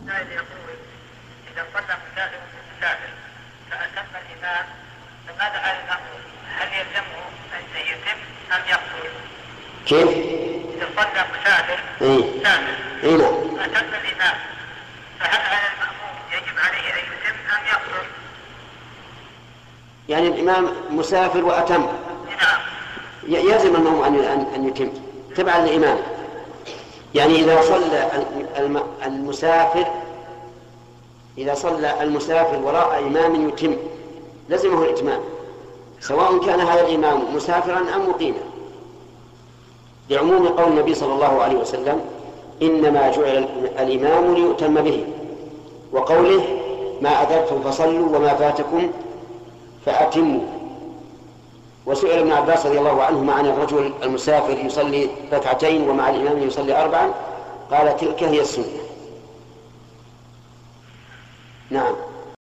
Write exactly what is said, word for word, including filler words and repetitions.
السائل يقول إذا صلى مسافر مسافر فأتم الإمام فماذا على المأموم؟ هل يلزمه أن يتم أم يقصر؟ كيف؟ إذا صلى مسافر إيه؟ مسافر إيه نعم. فأتم الإمام فهل على المأموم يجب عليه أن يتم أم يقصر؟ يعني الإمام مسافر وأتم. نعم. يلزم المأموم أن يتم تبعا للإمام. يعني إذا صلى المسافر إذا صلى المسافر وراء إمام يتم لزمه الإتمام، سواء كان هذا الإمام مسافرا أم مقيما، لعموم قول النبي صلى الله عليه وسلم إنما جعل الإمام ليؤتم به، وقوله ما أدركتم فصلوا وما فاتكم فأتموا. وسئل ابن عباس رضي الله عنهما عن الرجل المسافر يصلي ركعتين ومع الإمام يصلي أربعا، قال تلك هي السنة. نعم.